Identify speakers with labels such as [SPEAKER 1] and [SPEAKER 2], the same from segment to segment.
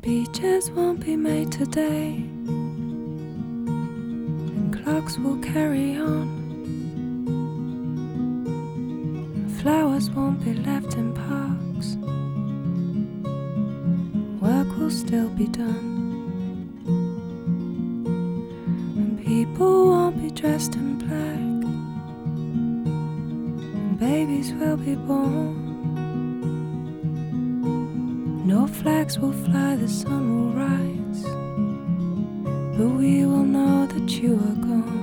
[SPEAKER 1] Speeches won't be made today, and clocks will carry on. Flowers won't be left in parks, work will still be done. And people won't be dressed in black, and babies will be born. No flags will fly, the sun will rise, but we will know that you are gone.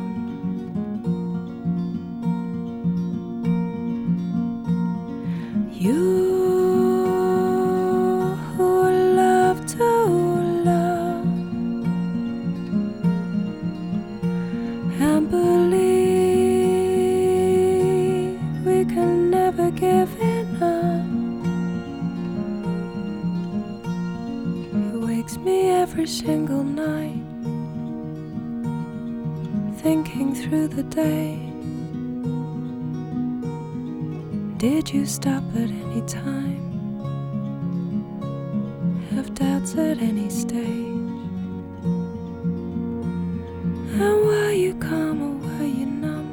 [SPEAKER 1] You who love to love and believe we can never give enough. It wakes me every single night, thinking through the day. Did you stop at any time? Have doubts at any stage? And were you calm or were you numb?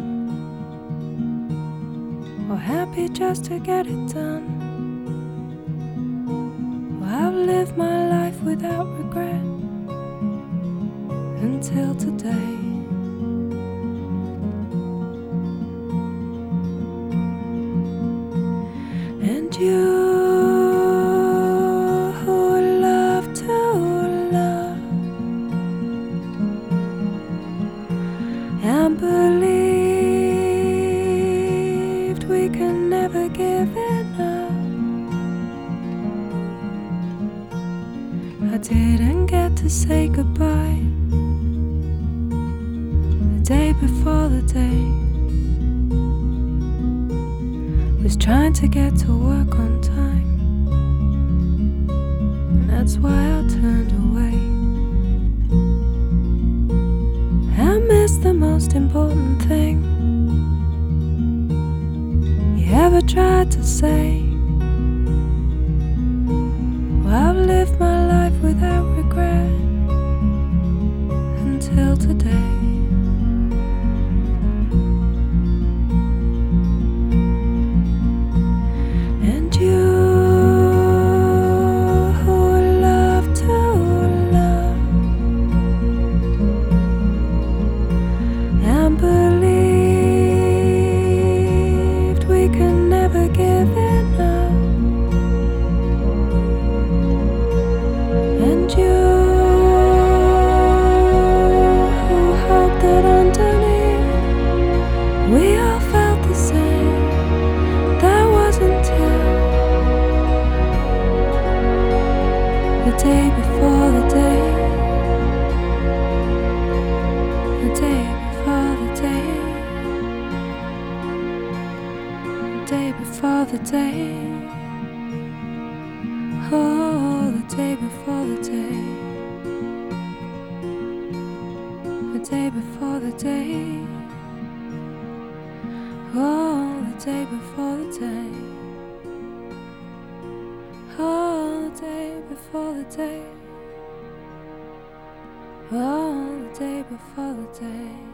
[SPEAKER 1] Or happy just to get it done? Well, I've lived my life without regret until today. And you who love to love and believed we can never give enough. I didn't get to say goodbye the day before the day. Was trying to get to work on time, and that's why I turned away. I missed the most important thing you ever tried to say. Well, I've lived my life without regret until today. Believed we can never give enough. And you who hoped that underneath we all felt the same. That wasn't till the day before the day. The day before the day. The day before the day. Oh, the day before the day. The day before the day. Oh, the day before the day. Oh, the day before the day. Oh, the day before the day.